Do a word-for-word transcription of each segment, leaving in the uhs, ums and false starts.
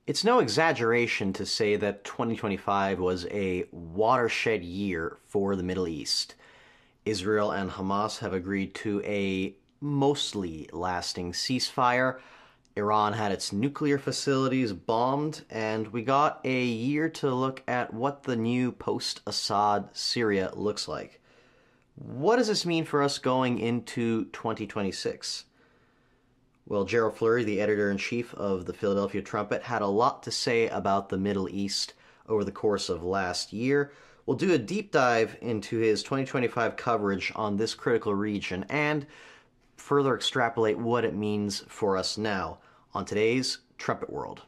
It's no exaggeration to say that twenty twenty-five was a watershed year for the Middle East. Israel and Hamas have agreed to a mostly lasting ceasefire. Iran had its nuclear facilities bombed, and we got a year to look at what the new post-Assad Syria looks like. What does this mean for us going into twenty twenty-six? Well, Gerald Flurry, the editor-in-chief of the Philadelphia Trumpet, had a lot to say about the Middle East over the course of last year. We'll do a deep dive into his twenty twenty-five coverage on this critical region and further extrapolate what it means for us now on today's Trumpet World.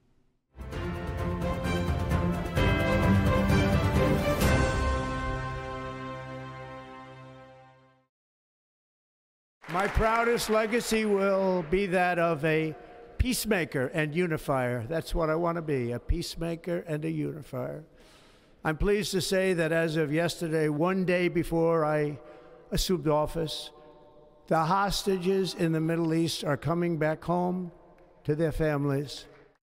My proudest legacy will be that of a peacemaker and unifier. That's what I want to be, a peacemaker and a unifier. I'm pleased to say that as of yesterday, one day before I assumed office, the hostages in the Middle East are coming back home to their families.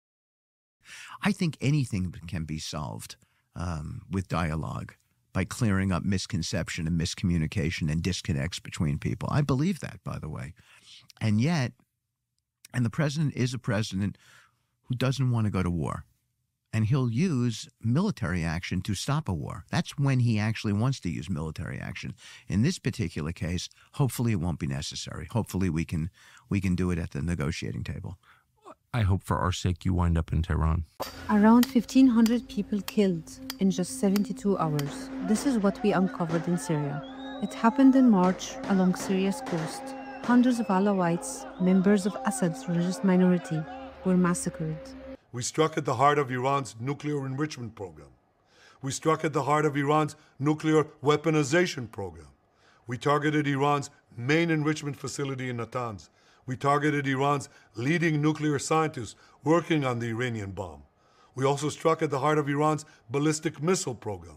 I think anything can be solved um, with dialogue, by clearing up misconception and miscommunication and disconnects between people. I believe that, by the way. And yet, and the president is a president who doesn't want to go to war. And he'll use military action to stop a war. That's when he actually wants to use military action. In this particular case, hopefully it won't be necessary. Hopefully we can we can do it at the negotiating table. I hope for our sake you wind up in Tehran. Around fifteen hundred people killed in just seventy-two hours. This is what we uncovered in Syria. It happened in March along Syria's coast. Hundreds of Alawites, members of Assad's religious minority, were massacred. We struck at the heart of Iran's nuclear enrichment program. We struck at the heart of Iran's nuclear weaponization program. We targeted Iran's main enrichment facility in Natanz. We targeted Iran's leading nuclear scientists working on the Iranian bomb. We also struck at the heart of Iran's ballistic missile program.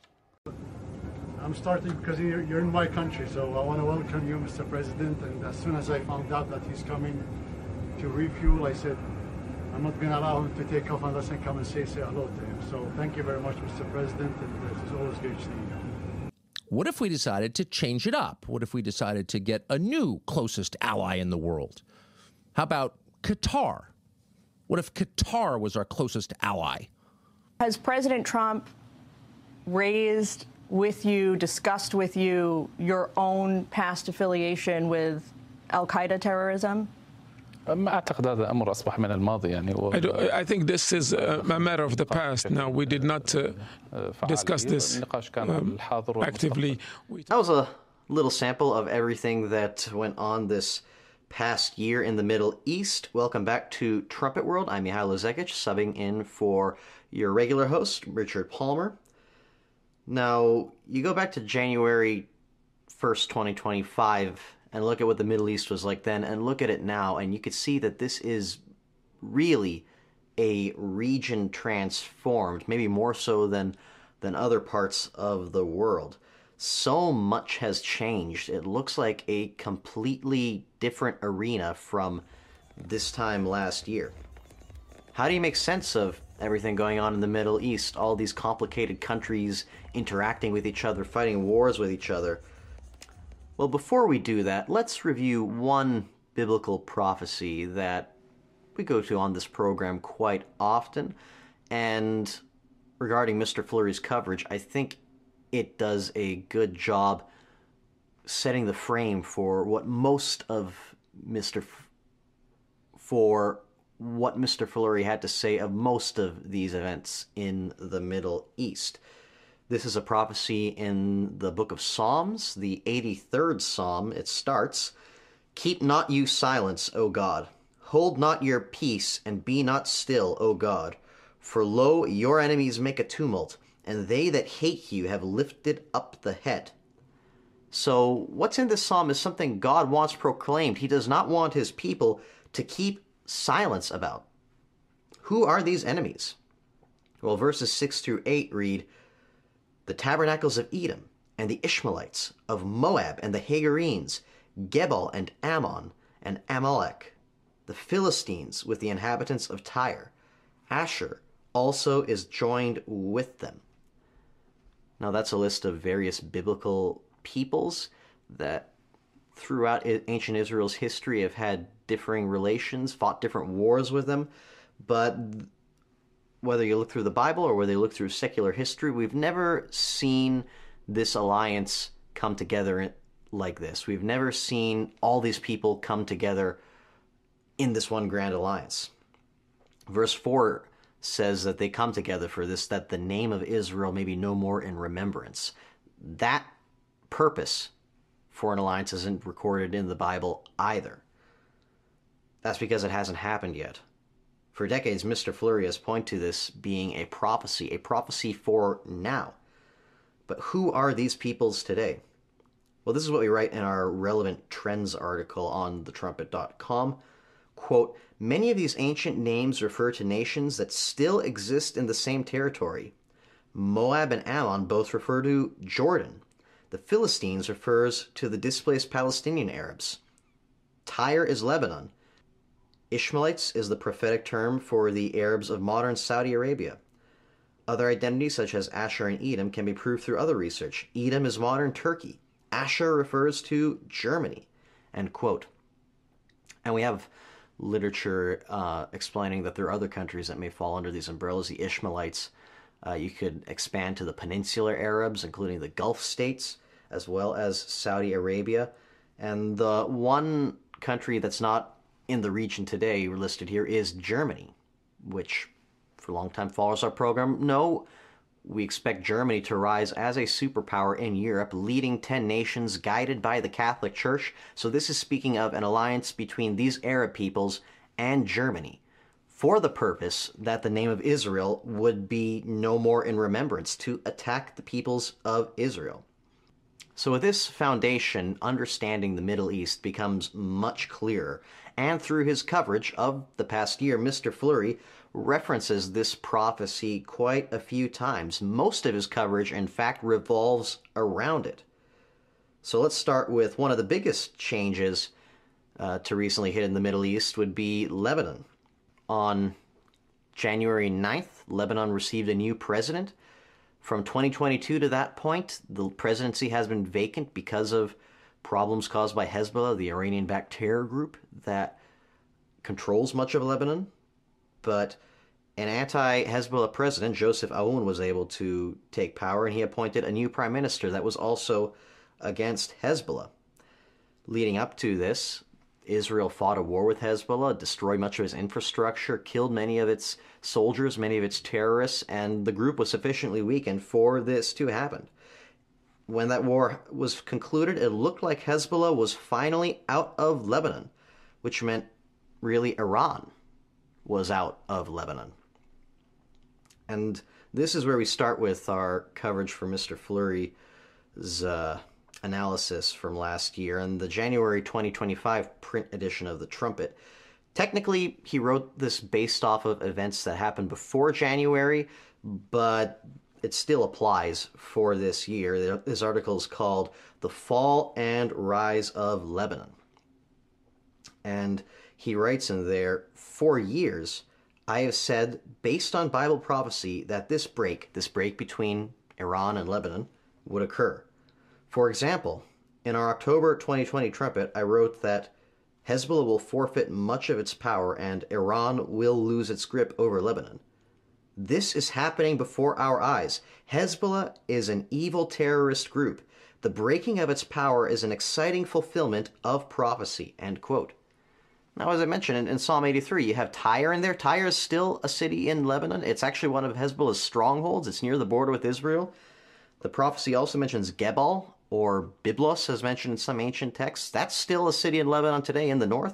I'm starting because you're, you're in my country, so I want to welcome you, Mister President. And as soon as I found out that he's coming to refuel, I said, I'm not going to allow him to take off unless I come and say, say hello to him. So thank you very much, Mister President, and it's always great seeing you. What if we decided to change it up? What if we decided to get a new closest ally in the world? How about Qatar? What if Qatar was our closest ally? Has President Trump raised with you, discussed with you, your own past affiliation with al-Qaeda terrorism? I, do, I think this is a, a matter of the past now. We did not uh, discuss this um, actively. That was a little sample of everything that went on this past year in the Middle East. Welcome back to Trumpet World. I'm Mihailo Zekic, subbing in for your regular host, Richard Palmer. Now, you go back to January first, twenty twenty-five, and look at what the Middle East was like then, and look at it now, and you could see that this is really a region transformed, maybe more so than, than other parts of the world. So much has changed. It looks like a completely different arena from this time last year. How do you make sense of everything going on in the Middle East, all these complicated countries interacting with each other, fighting wars with each other? Well, before we do that, let's review one biblical prophecy that we go to on this program quite often. And regarding Mister Flurry's coverage, I think it does a good job setting the frame for what most of Mister F- for what Mister Flurry had to say of most of these events in the Middle East. This is a prophecy in the book of Psalms, the eighty-third Psalm. It starts, "Keep not you silence, O God. Hold not your peace, and be not still, O God. For lo, your enemies make a tumult, and they that hate you have lifted up the head." So what's in this psalm is something God wants proclaimed. He does not want his people to keep silence about. Who are these enemies? Well, verses six through eight read, "The tabernacles of Edom, and the Ishmaelites, of Moab, and the Hagarenes, Gebal, and Ammon, and Amalek, the Philistines with the inhabitants of Tyre, Asher also is joined with them. Now that's a list of various biblical peoples that throughout ancient Israel's history have had differing relations, fought different wars with them, but whether you look through the Bible or whether you look through secular history, we've never seen this alliance come together like this. We've never seen all these people come together in this one grand alliance. Verse four says that they come together for this, that the name of Israel may be no more in remembrance. That purpose for an alliance isn't recorded in the Bible either. That's because it hasn't happened yet. For decades, Mister Fleury has pointed to this being a prophecy, a prophecy for now. But who are these peoples today? Well, this is what we write in our relevant trends article on the trumpet dot com. Quote, many of these ancient names refer to nations that still exist in the same territory. Moab and Ammon both refer to Jordan. The Philistines refers to the displaced Palestinian Arabs. Tyre is Lebanon. Ishmaelites is the prophetic term for the Arabs of modern Saudi Arabia. Other identities such as Asher and Edom can be proved through other research. Edom is modern Turkey. Asher refers to Germany. End quote. And we have literature uh, explaining that there are other countries that may fall under these umbrellas. The Ishmaelites, uh, you could expand to the peninsular Arabs, including the Gulf states, as well as Saudi Arabia. And the one country that's not in the region today listed here is Germany, which for long-time followers of our program know we expect Germany to rise as a superpower in Europe, leading ten nations guided by the Catholic Church. So this is speaking of an alliance between these Arab peoples and Germany for the purpose that the name of Israel would be no more in remembrance, to attack the peoples of Israel. So with this foundation, understanding the Middle East becomes much clearer. And through his coverage of the past year, Mister Fleury references this prophecy quite a few times. Most of his coverage, in fact, revolves around it. So let's start with one of the biggest changes uh, to recently hit in the Middle East would be Lebanon. On January ninth, Lebanon received a new president. From twenty twenty-two to that point, the presidency has been vacant because of problems caused by Hezbollah, the Iranian-backed terror group that controls much of Lebanon. But an anti-Hezbollah president, Joseph Aoun, was able to take power, and he appointed a new prime minister that was also against Hezbollah. Leading up to this, Israel fought a war with Hezbollah, destroyed much of its infrastructure, killed many of its soldiers, many of its terrorists, and the group was sufficiently weakened for this to happen. When that war was concluded, it looked like Hezbollah was finally out of Lebanon, which meant really Iran was out of Lebanon. And this is where we start with our coverage for Mister Fleury's uh, analysis from last year and the January twenty twenty-five print edition of the Trumpet. Technically, he wrote this based off of events that happened before January, but it still applies for this year. This article is called The Fall and Rise of Lebanon. And he writes in there, for years, I have said, based on Bible prophecy, that this break, this break between Iran and Lebanon, would occur. For example, in our October twenty twenty Trumpet, I wrote that Hezbollah will forfeit much of its power and Iran will lose its grip over Lebanon. This is happening before our eyes. Hezbollah is an evil terrorist group. The breaking of its power is an exciting fulfillment of prophecy, end quote. Now, as I mentioned, in, in Psalm eighty-three, you have Tyre in there. Tyre is still a city in Lebanon. It's actually one of Hezbollah's strongholds. It's near the border with Israel. The prophecy also mentions Gebal, or Byblos, as mentioned in some ancient texts. That's still a city in Lebanon today in the north.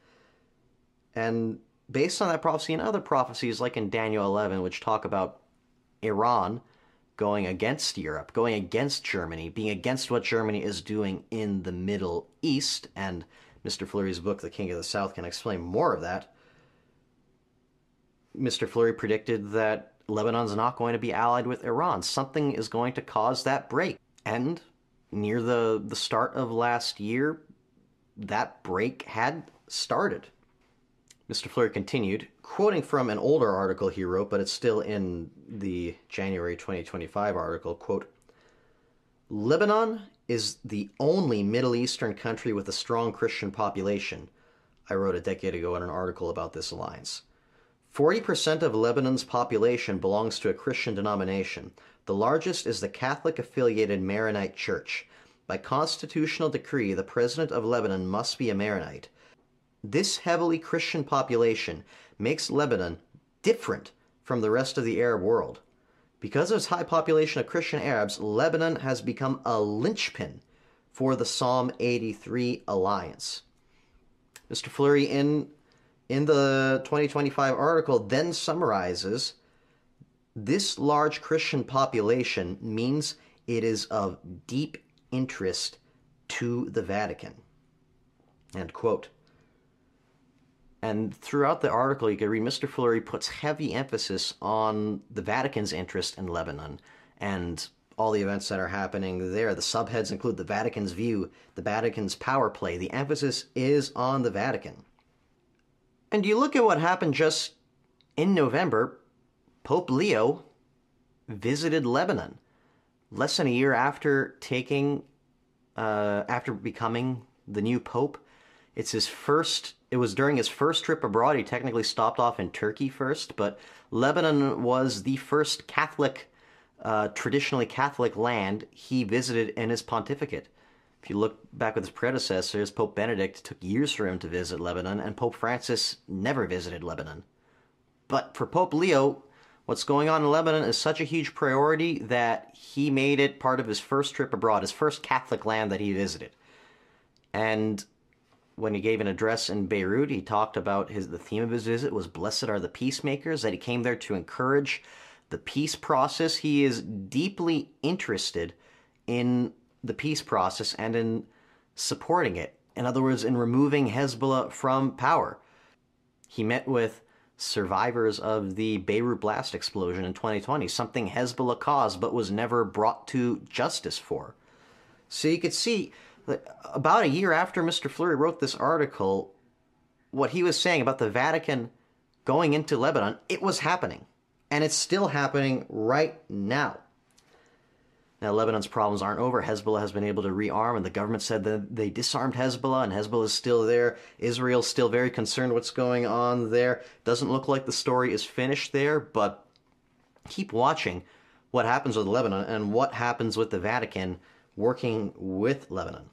And based on that prophecy and other prophecies, like in Daniel eleven, which talk about Iran going against Europe, going against Germany, being against what Germany is doing in the Middle East, and Mister Fleury's book, The King of the South, can explain more of that. Mister Fleury predicted that Lebanon's not going to be allied with Iran. Something is going to cause that break. And near the, the start of last year, that break had started. Mister Fleury continued, quoting from an older article he wrote, but it's still in the January twenty twenty-five article, quote, Lebanon is the only Middle Eastern country with a strong Christian population. I wrote a decade ago in an article about this alliance. forty percent of Lebanon's population belongs to a Christian denomination. The largest is the Catholic-affiliated Maronite Church. By constitutional decree, the president of Lebanon must be a Maronite. This heavily Christian population makes Lebanon different from the rest of the Arab world. Because of its high population of Christian Arabs, Lebanon has become a linchpin for the Psalm eighty-three alliance. Mister Fleury, in, in the twenty twenty-five article, then summarizes this large Christian population means it is of deep interest to the Vatican. End quote. And throughout the article, you can read Mister Fleury puts heavy emphasis on the Vatican's interest in Lebanon and all the events that are happening there. The subheads include the Vatican's view, the Vatican's power play. The emphasis is on the Vatican. And you look at what happened just in November. Pope Leo visited Lebanon less than a year after taking, uh, after becoming the new pope. It's his first, it was during his first trip abroad. He technically stopped off in Turkey first, but Lebanon was the first Catholic, uh, traditionally Catholic land he visited in his pontificate. If you look back with his predecessors, Pope Benedict, it took years for him to visit Lebanon, and Pope Francis never visited Lebanon. But for Pope Leo, what's going on in Lebanon is such a huge priority that he made it part of his first trip abroad, his first Catholic land that he visited. And when he gave an address in Beirut, he talked about his the theme of his visit was Blessed are the Peacemakers, that he came there to encourage the peace process. He is deeply interested in the peace process and in supporting it. In other words, in removing Hezbollah from power. He met with survivors of the Beirut blast explosion in twenty twenty, something Hezbollah caused but was never brought to justice for. So you could see that about a year after Mister Fleury wrote this article, what he was saying about the Vatican going into Lebanon, it was happening. And it's still happening right now. Now, Lebanon's problems aren't over. Hezbollah has been able to rearm, and the government said that they disarmed Hezbollah, and Hezbollah is still there. Israel's still very concerned what's going on there. Doesn't look like the story is finished there, but keep watching what happens with Lebanon and what happens with the Vatican working with Lebanon.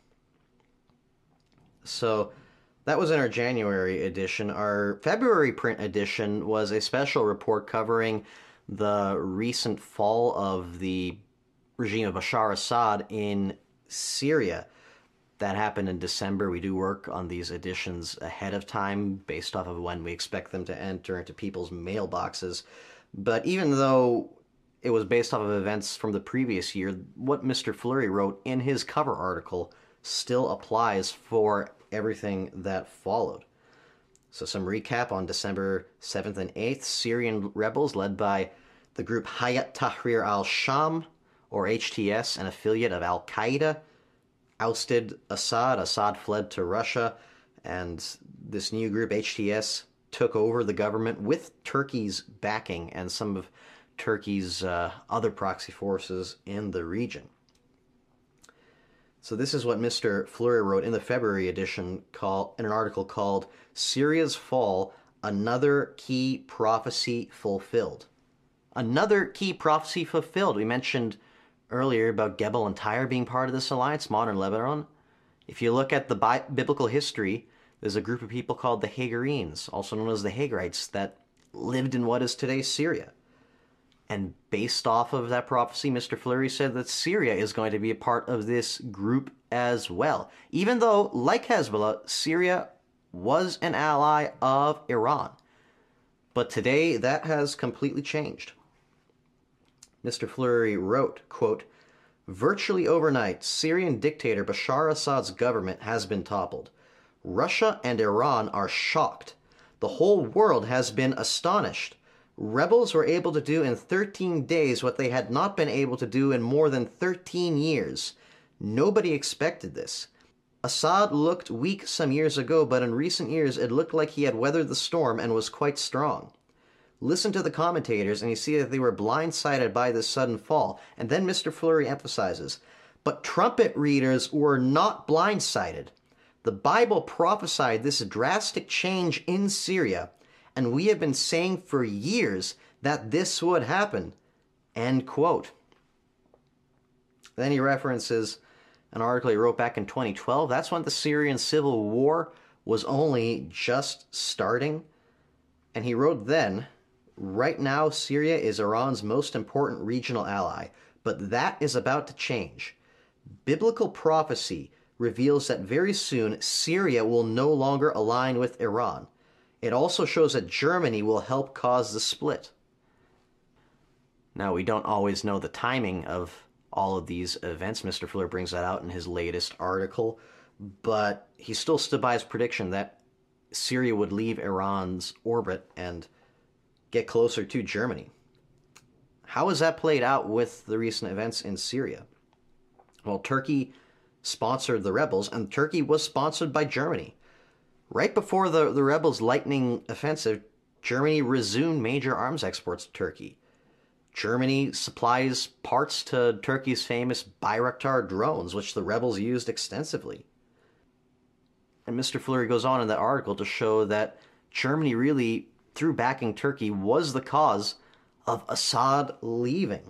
So that was in our January edition. Our February print edition was a special report covering the recent fall of the regime of Bashar Assad in Syria. That happened in December. We do work on these editions ahead of time based off of when we expect them to enter into people's mailboxes. But even though it was based off of events from the previous year, what Mister Fleury wrote in his cover article still applies for everything that followed. So some recap on December seventh and eighth, Syrian rebels led by the group Hayat Tahrir al-Sham, or H T S, an affiliate of al-Qaeda, ousted Assad. Assad fled to Russia, and this new group, H T S, took over the government with Turkey's backing and some of Turkey's uh, other proxy forces in the region. So this is what Mister Fleury wrote in the February edition call, in an article called Syria's Fall, Another Key Prophecy Fulfilled. Another key prophecy fulfilled. We mentioned earlier about Gebel and Tyre being part of this alliance, modern Lebanon. If you look at the bi- biblical history, there's a group of people called the Hagarenes, also known as the Hagarites, that lived in what is today Syria. And based off of that prophecy, Mister Fleury said that Syria is going to be a part of this group as well. Even though, like Hezbollah, Syria was an ally of Iran. But today, that has completely changed. Mister Fleury wrote, quote, virtually overnight, Syrian dictator Bashar Assad's government has been toppled. Russia and Iran are shocked. The whole world has been astonished. Rebels were able to do in thirteen days what they had not been able to do in more than thirteen years. Nobody expected this. Assad looked weak some years ago, but in recent years it looked like he had weathered the storm and was quite strong. Listen to the commentators and you see that they were blindsided by this sudden fall. And then Mister Fleury emphasizes, but trumpet readers were not blindsided. The Bible prophesied this drastic change in Syria, and we have been saying for years that this would happen. End quote. Then he references an article he wrote back in twenty twelve. That's when the Syrian civil war was only just starting. And he wrote then, right now Syria is Iran's most important regional ally, but that is about to change. Biblical prophecy reveals that very soon Syria will no longer align with Iran. It also shows that Germany will help cause the split. Now, we don't always know the timing of all of these events. Mister Fleur brings that out in his latest article, but he still stood by his prediction that Syria would leave Iran's orbit and get closer to Germany. How has that played out with the recent events in Syria? Well, Turkey sponsored the rebels, and Turkey was sponsored by Germany. Right before the, the rebels' lightning offensive, Germany resumed major arms exports to Turkey. Germany supplies parts to Turkey's famous Bayraktar drones, which the rebels used extensively. And Mister Fleury goes on in that article to show that Germany really, through backing Turkey, was the cause of Assad leaving.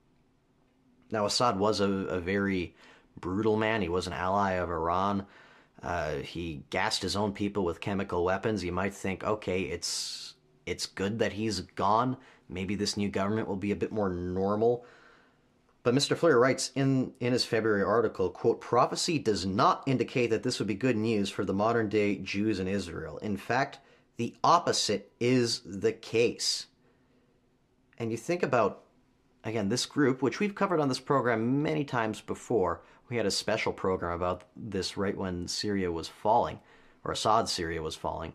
Now, Assad was a, a very brutal man. He was an ally of Iran. Uh, he gassed his own people with chemical weapons. You might think, okay, it's it's good that he's gone. Maybe this new government will be a bit more normal. But Mister Fleury writes in, in his February article, quote, prophecy does not indicate that this would be good news for the modern-day Jews in Israel. In fact, the opposite is the case. And you think about, again, this group, which we've covered on this program many times before. We had a special program about this right when Syria was falling, or Assad's Syria was falling.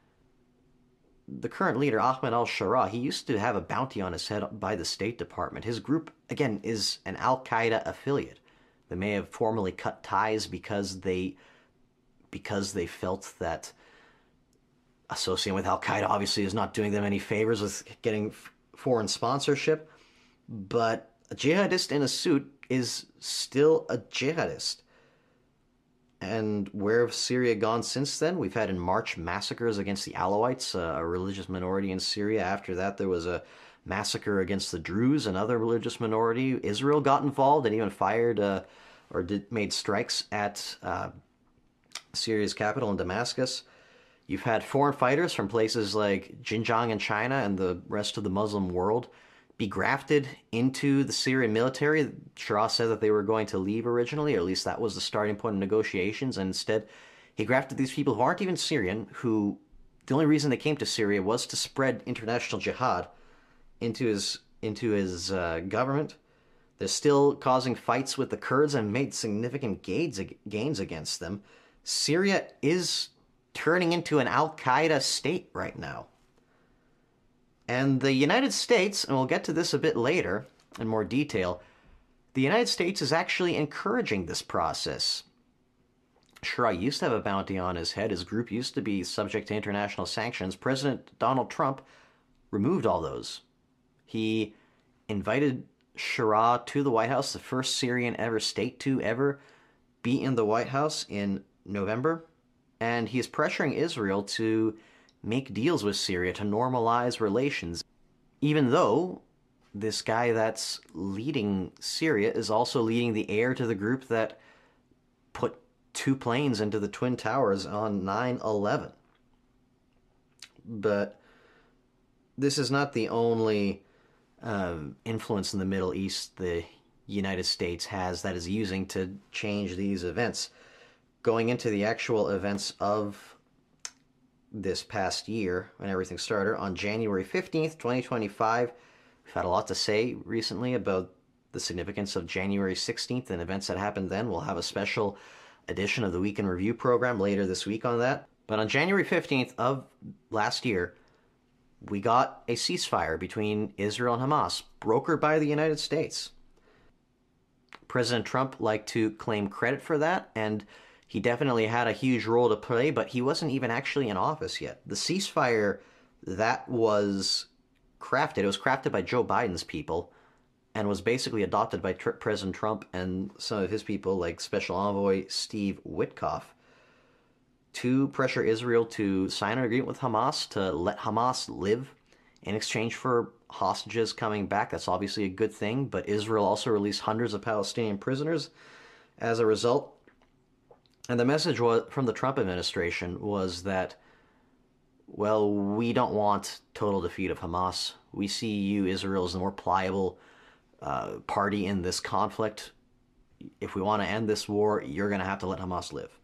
The current leader, Ahmed al-Sharaa, he used to have a bounty on his head by the State Department. His group, again, is an al-Qaeda affiliate. They may have formally cut ties because they, because they felt that associating with al-Qaeda obviously is not doing them any favors with getting f- foreign sponsorship. But a jihadist in a suit is still a jihadist. And where have Syria gone since then? We've had in March massacres against the Alawites, uh, a religious minority in Syria. After that, there was a massacre against the Druze, another religious minority. Israel got involved and even fired uh, or did, made strikes at uh, Syria's capital in Damascus. You've had foreign fighters from places like Xinjiang in China and the rest of the Muslim world be grafted into the Syrian military. Sharaa said that they were going to leave originally, or at least that was the starting point of negotiations, and instead he grafted these people who aren't even Syrian, who the only reason they came to Syria was to spread international jihad into his into his uh, government. They're still causing fights with the Kurds and made significant gains, gains against them. Syria is turning into an al-Qaeda state right now. And the United States, and we'll get to this a bit later in more detail, the United States is actually encouraging this process. Sharaa used to have a bounty on his head. His group used to be subject to international sanctions. President Donald Trump removed all those. He invited Sharaa to the White House, the first Syrian ever state to ever be in the White House in November. And he's pressuring Israel to make deals with Syria to normalize relations, even though this guy that's leading Syria is also leading the heir to the group that put two planes into the Twin Towers on nine eleven. But this is not the only uh, influence in the Middle East the United States has that is using to change these events. Going into the actual events of this past year, when everything started, on January fifteenth, twenty twenty-five, we've had a lot to say recently about the significance of January sixteenth and events that happened then. We'll have a special edition of the Week in Review program later this week on that. But on January fifteenth of last year, we got a ceasefire between Israel and Hamas, brokered by the United States. President Trump liked to claim credit for that, and He definitely had a huge role to play, but he wasn't even actually in office yet. The ceasefire that was crafted, it was crafted by Joe Biden's people and was basically adopted by tr- President Trump and some of his people, like Special Envoy Steve Witkoff, to pressure Israel to sign an agreement with Hamas to let Hamas live in exchange for hostages coming back. That's obviously a good thing, but Israel also released hundreds of Palestinian prisoners as a result. And the message was, from the Trump administration was that, well, we don't want total defeat of Hamas. We see you, Israel, as the more pliable uh, party in this conflict. If we want to end this war, you're going to have to let Hamas live.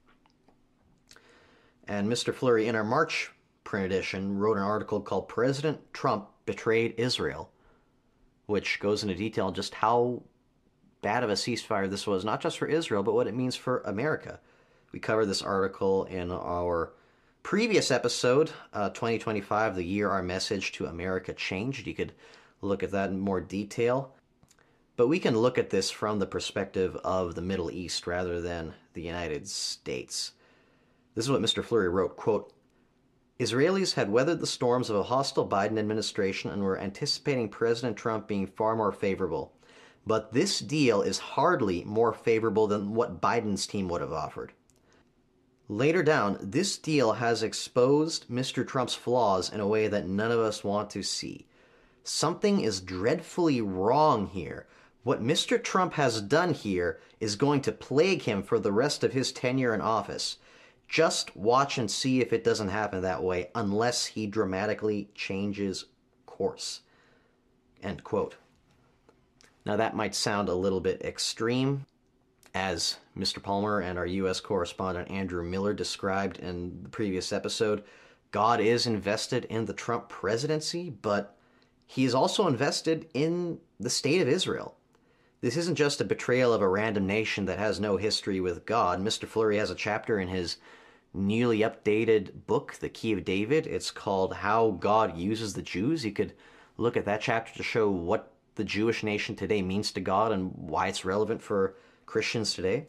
And Mister Fleury, in our March print edition, wrote an article called President Trump Betrayed Israel, which goes into detail on just how bad of a ceasefire this was, not just for Israel, but what it means for America. We covered this article in our previous episode, uh, twenty twenty-five, the year our message to America changed. You could look at that in more detail. But we can look at this from the perspective of the Middle East rather than the United States. This is what Mister Fleury wrote, quote, Israelis had weathered the storms of a hostile Biden administration and were anticipating President Trump being far more favorable. But this deal is hardly more favorable than what Biden's team would have offered. Later down, this deal has exposed Mister Trump's flaws in a way that none of us want to see. Something is dreadfully wrong here. What Mister Trump has done here is going to plague him for the rest of his tenure in office. Just watch and see if it doesn't happen that way unless he dramatically changes course. End quote. Now that might sound a little bit extreme, as Mister Palmer and our U S correspondent Andrew Miller described in the previous episode. God is invested in the Trump presidency, but he is also invested in the state of Israel. This isn't just a betrayal of a random nation that has no history with God. Mister Fleury has a chapter in his newly updated book, The Key of David. It's called How God Uses the Jews. You could look at that chapter to show what the Jewish nation today means to God and why it's relevant for Christians today.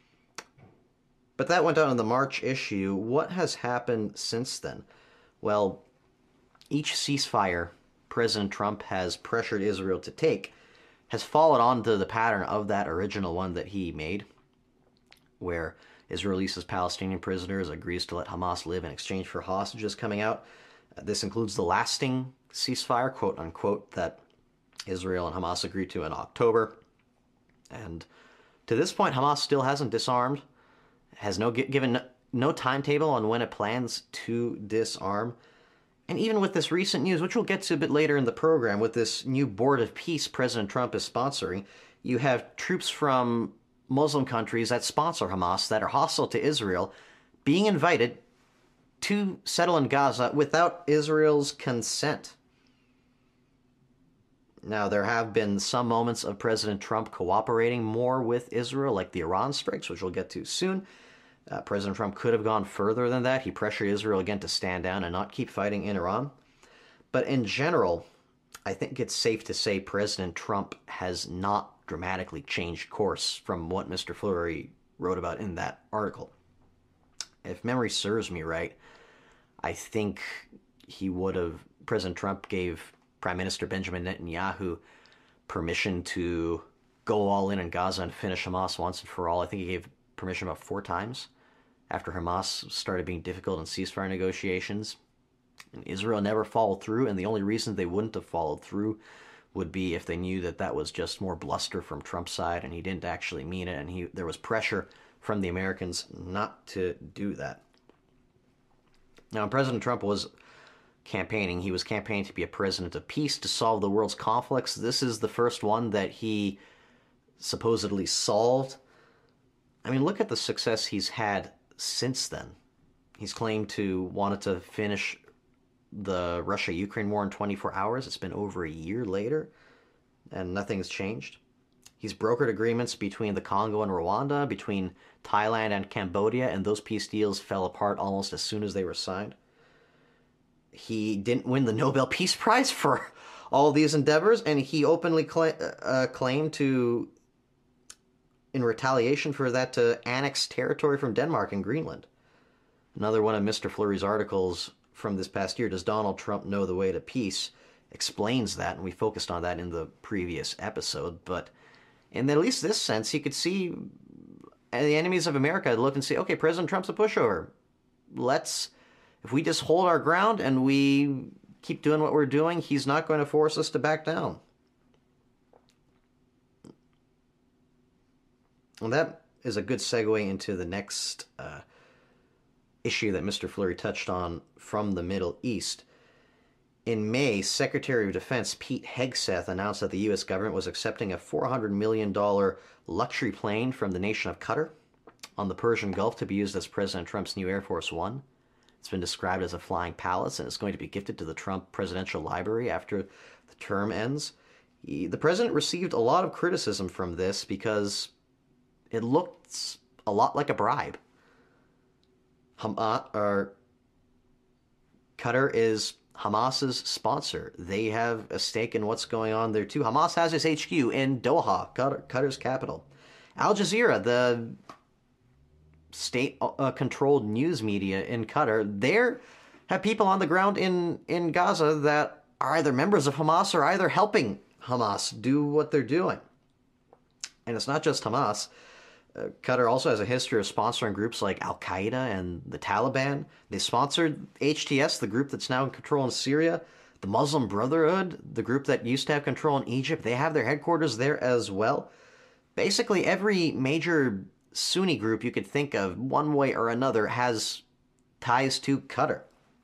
But that went out in the March issue. What has happened since then? Well, each ceasefire President Trump has pressured Israel to take has followed on to the pattern of that original one that he made, where Israel releases Palestinian prisoners, agrees to let Hamas live in exchange for hostages coming out. This includes the lasting ceasefire, quote unquote, that Israel and Hamas agreed to in October. And to this point, Hamas still hasn't disarmed, has no given no timetable on when it plans to disarm. And even with this recent news, which we'll get to a bit later in the program, with this new Board of Peace President Trump is sponsoring, you have troops from Muslim countries that sponsor Hamas, that are hostile to Israel, being invited to settle in Gaza without Israel's consent. Now, there have been some moments of President Trump cooperating more with Israel, like the Iran strikes, which we'll get to soon. Uh, President Trump could have gone further than that. He pressured Israel again to stand down and not keep fighting in Iran. But in general, I think it's safe to say President Trump has not dramatically changed course from what Mister Fleury wrote about in that article. If memory serves me right, I think he would have, President Trump gave Prime Minister Benjamin Netanyahu permission to go all in in Gaza and finish Hamas once and for all. I think he gave permission about four times after Hamas started being difficult in ceasefire negotiations. And Israel never followed through, and the only reason they wouldn't have followed through would be if they knew that that was just more bluster from Trump's side and he didn't actually mean it, and he there was pressure from the Americans not to do that. Now, when President Trump was campaigning, he was campaigning to be a president of peace, to solve the world's conflicts. This is the first one that he supposedly solved. I mean, look at the success he's had since then. He's claimed to wanted to finish the Russia-Ukraine war in twenty-four hours. It's been over a year later, and nothing's changed. He's brokered agreements between the Congo and Rwanda, between Thailand and Cambodia, and those peace deals fell apart almost as soon as they were signed. He didn't win the Nobel Peace Prize for all these endeavors, and he openly cla- uh, claimed to in retaliation for that to annex territory from Denmark and Greenland. Another one of Mister Fleury's articles from this past year, Does Donald Trump Know the Way to Peace?, explains that, and we focused on that in the previous episode. But in at least this sense, you could see the enemies of America look and say, okay, President Trump's a pushover. Let's, if we just hold our ground and we keep doing what we're doing, he's not going to force us to back down. And that is a good segue into the next uh, issue that Mister Fleury touched on from the Middle East. In May, Secretary of Defense Pete Hegseth announced that the U S government was accepting a four hundred million dollars luxury plane from the nation of Qatar on the Persian Gulf to be used as President Trump's new Air Force One. It's been described as a flying palace, and it's going to be gifted to the Trump Presidential Library after the term ends. He, the president received a lot of criticism from this because it looks a lot like a bribe. Hamas, or Qatar is Hamas's sponsor. They have a stake in what's going on there too. Hamas has its H Q in Doha, Qatar, Qatar's capital. Al Jazeera, the state-controlled uh, news media in Qatar, they have people on the ground in, in Gaza that are either members of Hamas or either helping Hamas do what they're doing. And it's not just Hamas. Uh, Qatar also has a history of sponsoring groups like Al-Qaeda and the Taliban. They sponsored H T S, the group that's now in control in Syria. The Muslim Brotherhood, the group that used to have control in Egypt, they have their headquarters there as well. Basically, every major Sunni group you could think of, one way or another, has ties to Qatar.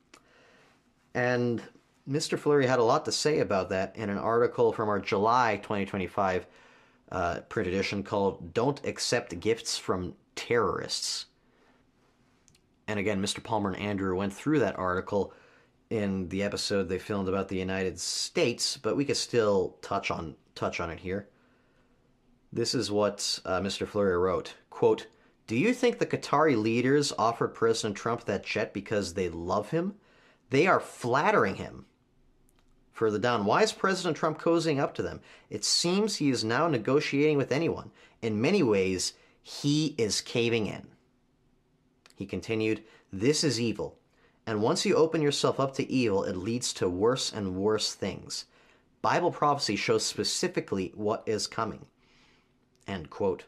And Mister Fleury had a lot to say about that in an article from our July twenty twenty-five Uh, print edition called Don't Accept Gifts from Terrorists. And again, Mister Palmer and Andrew went through that article in the episode they filmed about the United States, but we could still touch on touch on it here. This is what uh, Mister Fleury wrote. Quote, "Do you think the Qatari leaders offered President Trump that jet because they love him? They are flattering him." Further down, why is President Trump cozying up to them? It seems he is now negotiating with anyone. In many ways, he is caving in. He continued, "This is evil. And once you open yourself up to evil, it leads to worse and worse things. Bible prophecy shows specifically what is coming." End quote.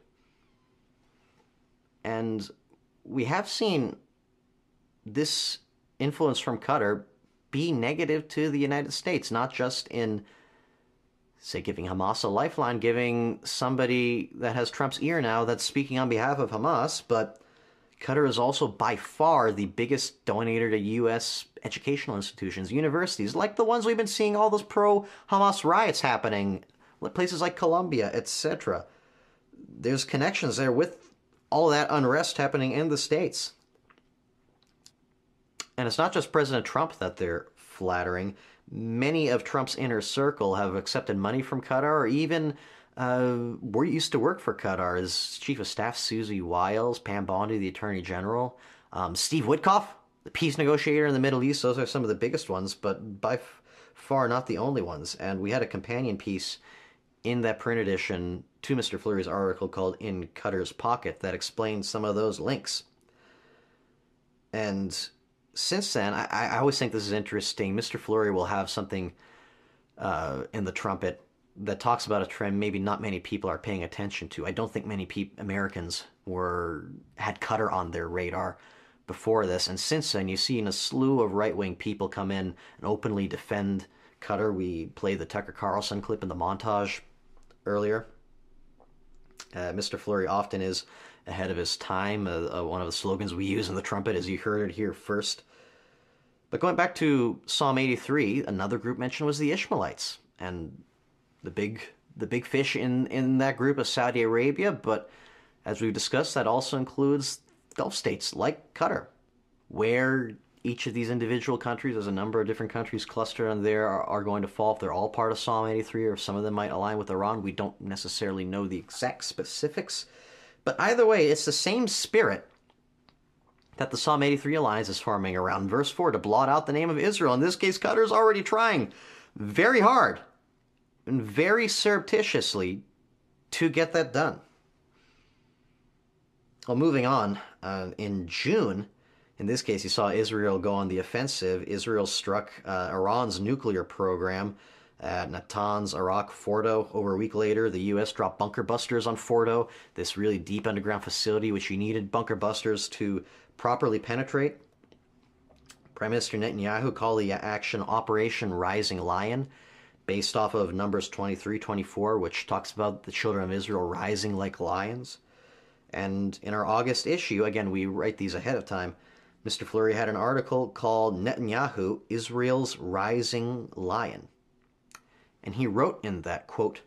And we have seen this influence from Qatar be negative to the United States, not just in, say, giving Hamas a lifeline, giving somebody that has Trump's ear now that's speaking on behalf of Hamas, but Qatar is also by far the biggest donator to U S educational institutions, universities, like the ones we've been seeing all those pro-Hamas riots happening, places like Colombia, et cetera. There's connections there with all that unrest happening in the States. And it's not just President Trump that they're flattering. Many of Trump's inner circle have accepted money from Qatar, or even uh, were used to work for Qatar. As Chief of Staff Susie Wiles, Pam Bondi, the Attorney General, um, Steve Witkoff, the peace negotiator in the Middle East. Those are some of the biggest ones, but by f- far not the only ones. And we had a companion piece in that print edition to Mister Fleury's article called In Qatar's Pocket that explains some of those links. And since then, I, I always think this is interesting. Mister Fleury will have something uh, in the trumpet that talks about a trend maybe not many people are paying attention to. I don't think many pe- Americans were had Qatar on their radar before this. And since then, you've seen a slew of right-wing people come in and openly defend Qatar. We played the Tucker Carlson clip in the montage earlier. Uh, Mister Fleury often is ahead of his time. Uh, uh, one of the slogans we use in the trumpet is "You heard it here first." But going back to Psalm eighty-three, another group mentioned was the Ishmaelites, and the big the big fish in, in that group is Saudi Arabia. But as we've discussed, that also includes Gulf states like Qatar, where each of these individual countries, there's a number of different countries clustered in there, are, are going to fall. If they're all part of Psalm eighty-three, or if some of them might align with Iran, we don't necessarily know the exact specifics. But either way, it's the same spirit that the Psalm eighty-three alliance is forming around. Verse four, to blot out the name of Israel. In this case, Qatar is already trying very hard and very surreptitiously to get that done. Well, moving on, uh, in June, in this case, you saw Israel go on the offensive. Israel struck uh, Iran's nuclear program at Natanz, Iraq, Fordo. Over a week later, the U S dropped bunker busters on Fordo, this really deep underground facility which you needed bunker busters to properly penetrate. Prime Minister Netanyahu called the action Operation Rising Lion, based off of Numbers twenty-three twenty-four, which talks about the children of Israel rising like lions. And in our August issue, again, we write these ahead of time, Mister Fleury had an article called Netanyahu, Israel's Rising Lion. And he wrote in that, quote,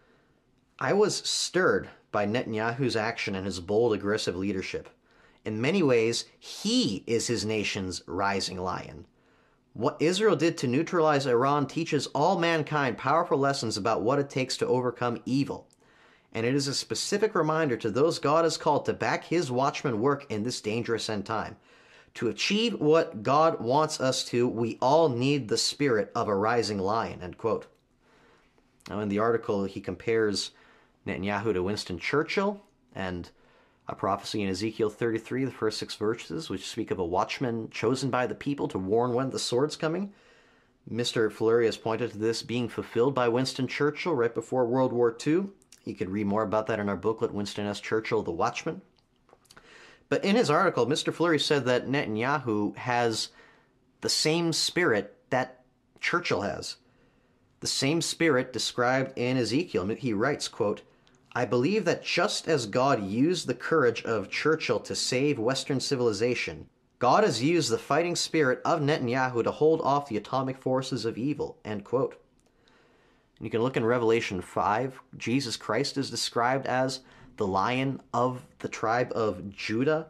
I was stirred by Netanyahu's action and his bold, aggressive leadership. In many ways, he is his nation's rising lion. What Israel did to neutralize Iran teaches all mankind powerful lessons about what it takes to overcome evil. And it is a specific reminder to those God has called to back his watchman work in this dangerous end time. To achieve what God wants us to, we all need the spirit of a rising lion, end quote. Now, in the article, he compares Netanyahu to Winston Churchill and a prophecy in Ezekiel thirty-three, the first six verses, which speak of a watchman chosen by the people to warn when the sword's coming. Mister Fleury has pointed to this being fulfilled by Winston Churchill right before World War Two. You could read more about that in our booklet, Winston S. Churchill, The Watchman. But in his article, Mister Fleury said that Netanyahu has the same spirit that Churchill has. The same spirit described in Ezekiel. He writes, quote, I believe that just as God used the courage of Churchill to save Western civilization, God has used the fighting spirit of Netanyahu to hold off the atomic forces of evil, end quote. And you can look in Revelation five. Jesus Christ is described as the Lion of the tribe of Judah.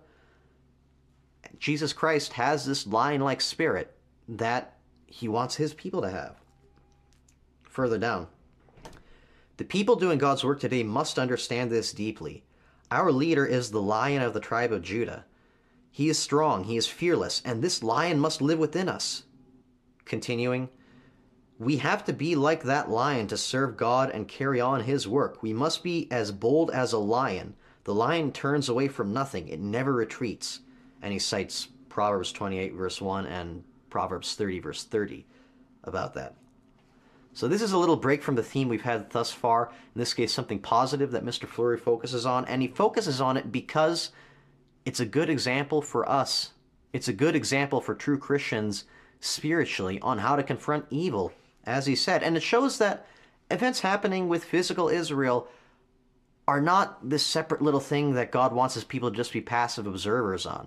Jesus Christ has this lion-like spirit that he wants his people to have. Further down, the people doing God's work today must understand this deeply. Our leader is the Lion of the tribe of Judah. He is strong, he is fearless, and this lion must live within us. Continuing, we have to be like that lion to serve God and carry on his work. We must be as bold as a lion. The lion turns away from nothing. It never retreats. And he cites Proverbs twenty-eight, verse one, and Proverbs thirty, verse thirty about that. So this is a little break from the theme we've had thus far. In this case, something positive that Mister Fleury focuses on. And he focuses on it because it's a good example for us. It's a good example for true Christians spiritually on how to confront evil, as he said. And it shows that events happening with physical Israel are not this separate little thing that God wants his people to just be passive observers on.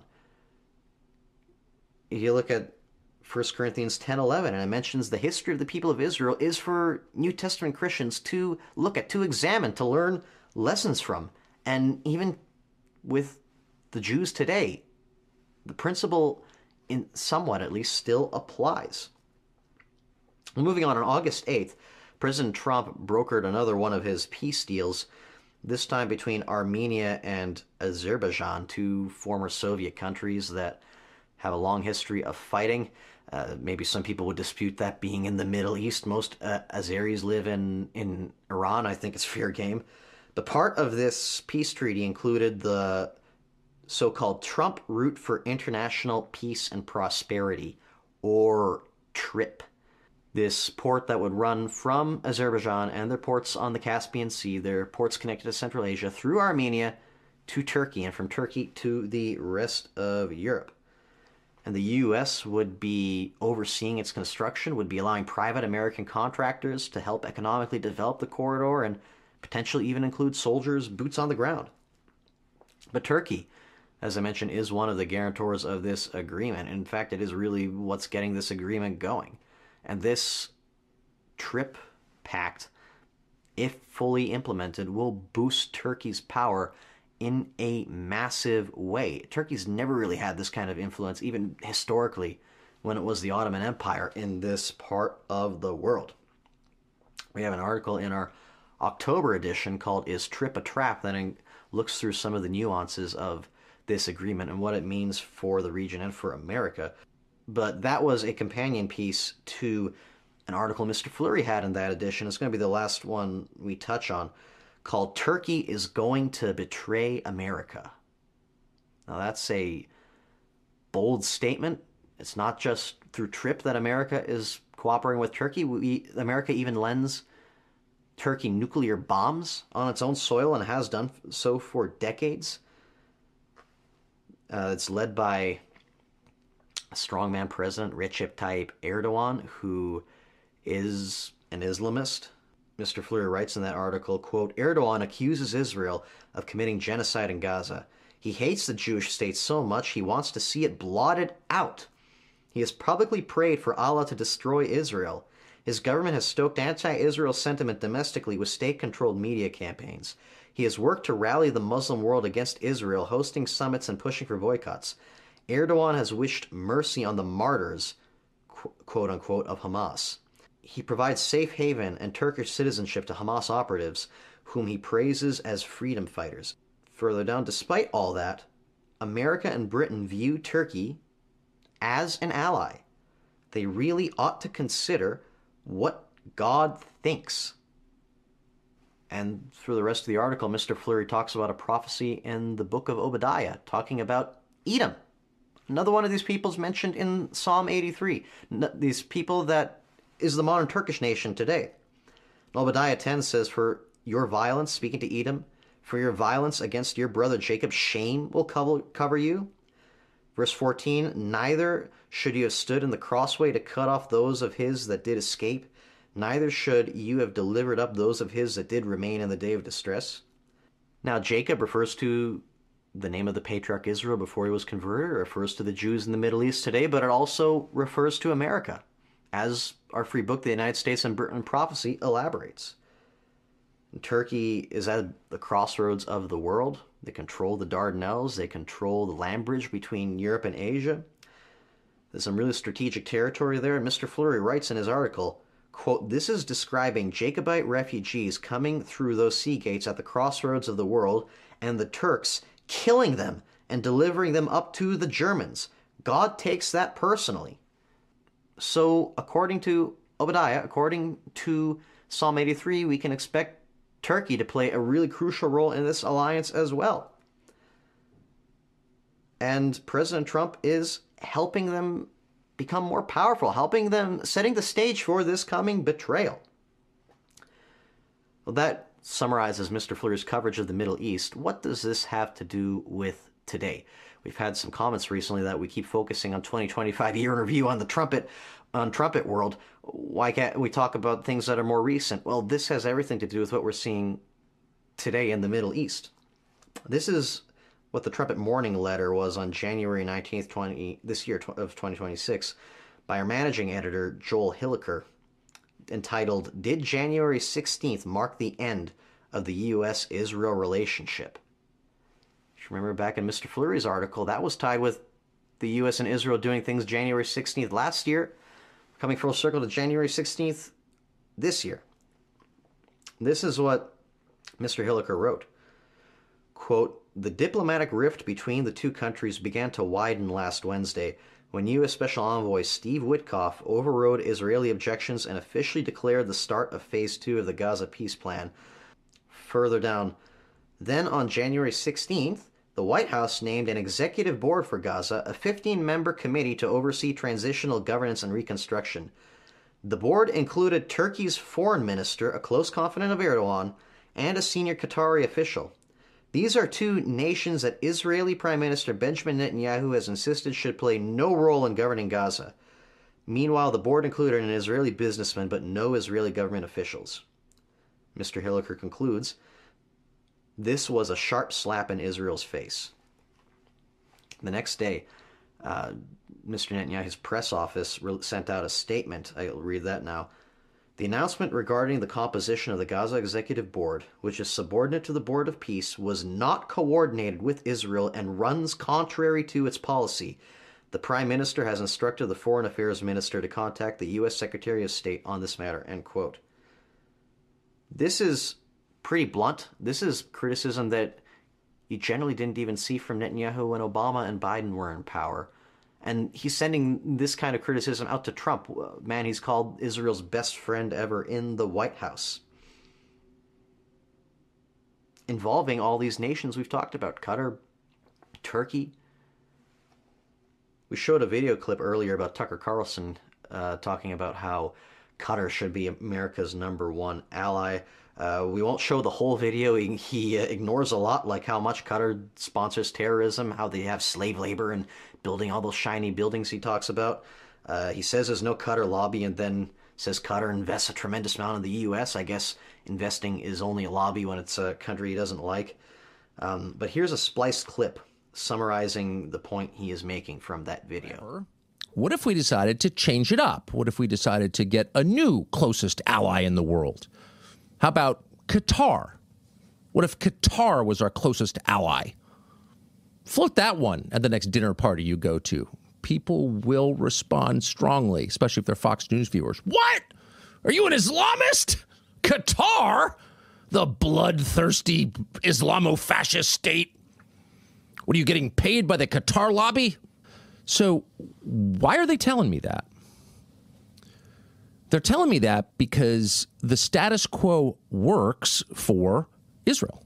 If you look at First Corinthians ten eleven, and it mentions the history of the people of Israel is for New Testament Christians to look at, to examine, to learn lessons from. And even with the Jews today, the principle, in somewhat at least, still applies. Moving on, on August eighth, President Trump brokered another one of his peace deals, this time between Armenia and Azerbaijan, two former Soviet countries that have a long history of fighting. Uh, maybe some people would dispute that being in the Middle East. Most uh, Azeris live in, in Iran. I think it's fair game. But part of this peace treaty included the so-called Trump Route for International Peace and Prosperity, or TRIP. This port that would run from Azerbaijan and their ports on the Caspian Sea, their ports connected to Central Asia, through Armenia to Turkey, and from Turkey to the rest of Europe. And the U S would be overseeing its construction, would be allowing private American contractors to help economically develop the corridor and potentially even include soldiers, boots on the ground. But Turkey, as I mentioned, is one of the guarantors of this agreement. In fact, it is really what's getting this agreement going. And this TRIP pact, if fully implemented, will boost Turkey's power in a massive way. Turkey's never really had this kind of influence, even historically, when it was the Ottoman Empire in this part of the world. We have an article in our October edition called Is TRIP a Trap? That looks through some of the nuances of this agreement and what it means for the region and for America. But that was a companion piece to an article Mister Fleury had in that edition. It's going to be the last one we touch on, called Turkey is Going to Betray America. Now that's a bold statement. It's not just through TRIP that America is cooperating with Turkey. We, America even lends Turkey nuclear bombs on its own soil and has done so for decades. Uh, it's led by a strongman president, Recep Tayyip Erdogan, who is an Islamist. Mister Fleury writes in that article, quote, Erdogan accuses Israel of committing genocide in Gaza. He hates the Jewish state so much he wants to see it blotted out. He has publicly prayed for Allah to destroy Israel. His government has stoked anti-Israel sentiment domestically with state-controlled media campaigns. He has worked to rally the Muslim world against Israel, hosting summits and pushing for boycotts. Erdogan has wished mercy on the martyrs, quote-unquote, of Hamas. He provides safe haven and Turkish citizenship to Hamas operatives, whom he praises as freedom fighters. Further down, despite all that, America and Britain view Turkey as an ally. They really ought to consider what God thinks. And through the rest of the article, Mister Fleury talks about a prophecy in the book of Obadiah, talking about Edom. Another one of these peoples mentioned in Psalm eighty-three. These people that is the modern Turkish nation today. Obadiah ten says, for your violence, speaking to Edom, for your violence against your brother Jacob, shame will cover, cover you. Verse fourteen, neither should you have stood in the crossway to cut off those of his that did escape, neither should you have delivered up those of his that did remain in the day of distress. Now, Jacob refers to the name of the patriarch Israel before he was converted. It refers to the Jews in the Middle East today, but it also refers to America, as our free book, The United States and Britain Prophecy, elaborates. Turkey is at the crossroads of the world. They control the Dardanelles. They control the land bridge between Europe and Asia. There's some really strategic territory there. And Mister Fleury writes in his article, quote, this is describing Jacobite refugees coming through those sea gates at the crossroads of the world and the Turks killing them and delivering them up to the Germans. God takes that personally. So according to Obadiah, according to Psalm eighty-three, we can expect Turkey to play a really crucial role in this alliance as well. And President Trump is helping them become more powerful, helping them, setting the stage for this coming betrayal. Well, that summarizes Mister Fleury's coverage of the Middle East. What does this have to do with today? We've had some comments recently that we keep focusing on twenty twenty-five year in review on the trumpet, on trumpet world. Why can't we talk about things that are more recent? Well, this has everything to do with what we're seeing today in the Middle East. This is what the Trumpet Morning Letter was on January nineteenth, twenty this year of twenty twenty-six, by our managing editor Joel Hilliker, entitled, Did January sixteenth Mark the End of the U S Israel Relationship? If you remember back in Mister Fleury's article, that was tied with the U S and Israel doing things January sixteenth last year, coming full circle to January sixteenth this year. This is what Mister Hilliker wrote. Quote, the diplomatic rift between the two countries began to widen last Wednesday when U S Special Envoy Steve Witkoff overrode Israeli objections and officially declared the start of Phase two of the Gaza peace plan. Further down, then on January sixteenth, the White House named an executive board for Gaza, a fifteen-member committee to oversee transitional governance and reconstruction. The board included Turkey's foreign minister, a close confidant of Erdogan, and a senior Qatari official. These are two nations that Israeli Prime Minister Benjamin Netanyahu has insisted should play no role in governing Gaza. Meanwhile, the board included an Israeli businessman but no Israeli government officials. Mister Hilliker concludes, this was a sharp slap in Israel's face. The next day, uh, Mister Netanyahu's press office sent out a statement. I'll read that now. The announcement regarding the composition of the Gaza Executive Board, which is subordinate to the Board of Peace, was not coordinated with Israel and runs contrary to its policy. The Prime Minister has instructed the Foreign Affairs Minister to contact the U S Secretary of State on this matter, end quote. This is pretty blunt. This is criticism that you generally didn't even see from Netanyahu when Obama and Biden were in power. And he's sending this kind of criticism out to Trump, man he's called Israel's best friend ever in the White House, involving all these nations we've talked about, Qatar, Turkey, We showed a video clip earlier about Tucker Carlson uh, talking about how Qatar should be America's number one ally. Uh, we won't show the whole video. He, he uh, ignores a lot, like how much Qatar sponsors terrorism, how they have slave labor and building all those shiny buildings he talks about. Uh, he says there's no Qatar lobby and then says Qatar invests a tremendous amount in the U S. I guess investing is only a lobby when it's a country he doesn't like. Um, but here's a spliced clip summarizing the point he is making from that video. What if we decided to change it up? What if we decided to get a new closest ally in the world? How about Qatar? What if Qatar was our closest ally? Float that one at the next dinner party you go to. People will respond strongly, especially if they're Fox News viewers. What? Are you an Islamist? Qatar? The bloodthirsty Islamo-fascist state? What, are you getting paid by the Qatar lobby? So why are they telling me that? They're telling me that because the status quo works for Israel.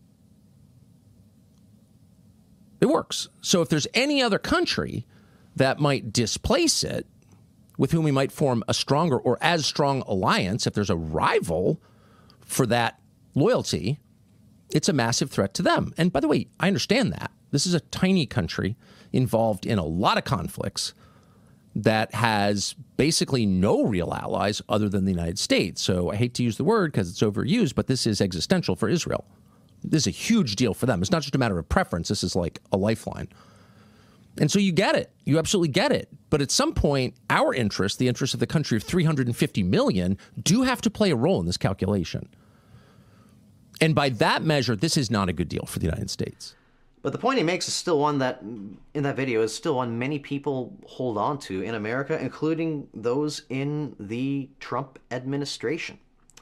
It works. So if there's any other country that might displace it, with whom we might form a stronger or as strong alliance, if there's a rival for that loyalty, it's a massive threat to them. And by the way, I understand that. This is a tiny country involved in a lot of conflicts that has basically no real allies other than the United States. So I hate to use the word because it's overused, but this is existential for Israel. This is a huge deal for them. It's not just a matter of preference. This is like a lifeline. And so you get it. You absolutely get it. But at some point, our interests, the interests of the country of three hundred fifty million, do have to play a role in this calculation. And by that measure, this is not a good deal for the United States. But the point he makes is still one that, in that video, is still one many people hold on to in America, including those in the Trump administration.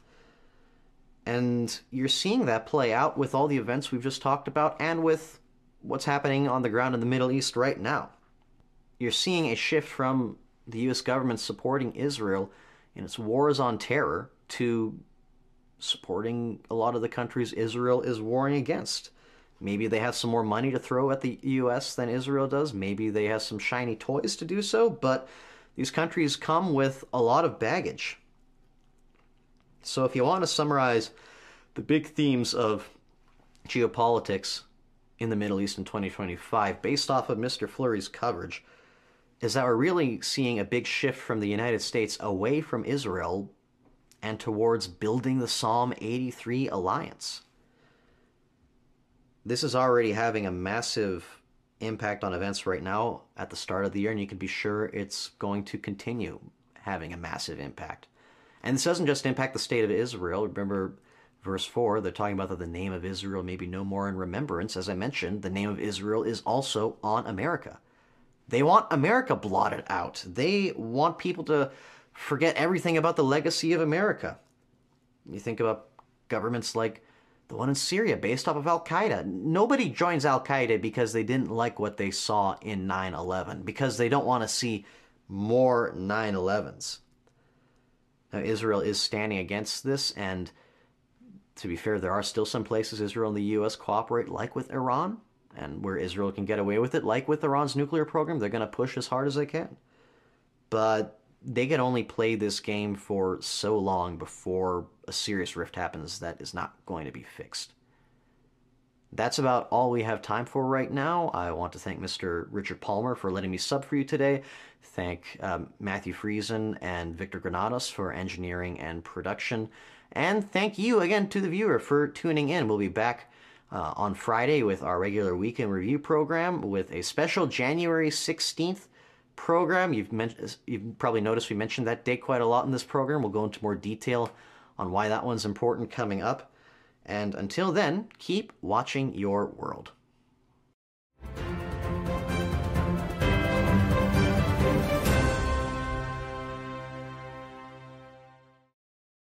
And you're seeing that play out with all the events we've just talked about and with what's happening on the ground in the Middle East right now. You're seeing a shift from the U S government supporting Israel in its wars on terror to supporting a lot of the countries Israel is warring against. Maybe they have some more money to throw at the U S than Israel does. Maybe they have some shiny toys to do so, but these countries come with a lot of baggage. So if you want to summarize the big themes of geopolitics in the Middle East in twenty twenty-five, based off of Mister Fleury's coverage, is that we're really seeing a big shift from the United States away from Israel and towards building the Psalm eighty-three alliance. This is already having a massive impact on events right now at the start of the year, and you can be sure it's going to continue having a massive impact. And this doesn't just impact the state of Israel. Remember verse four, they're talking about that the name of Israel may be no more in remembrance. As I mentioned, the name of Israel is also on America. They want America blotted out. They want people to forget everything about the legacy of America. You think about governments like the one in Syria, based off of Al-Qaeda. Nobody joins Al-Qaeda because they didn't like what they saw in nine eleven, because they don't want to see more nine elevens. Now, Israel is standing against this, and to be fair, there are still some places Israel and the U S cooperate, like with Iran, and where Israel can get away with it, like with Iran's nuclear program, they're going to push as hard as they can. But they can only play this game for so long before a serious rift happens that is not going to be fixed. That's about all we have time for right now. I want to thank Mister Richard Palmer for letting me sub for you today. Thank um, Matthew Friesen and Victor Granados for engineering and production. And thank you again to the viewer for tuning in. We'll be back uh, on Friday with our regular weekend review program with a special January sixteenth program. You've, men- you've probably noticed we mentioned that date quite a lot in this program. We'll go into more detail on why that one's important coming up. And until then, keep watching your world.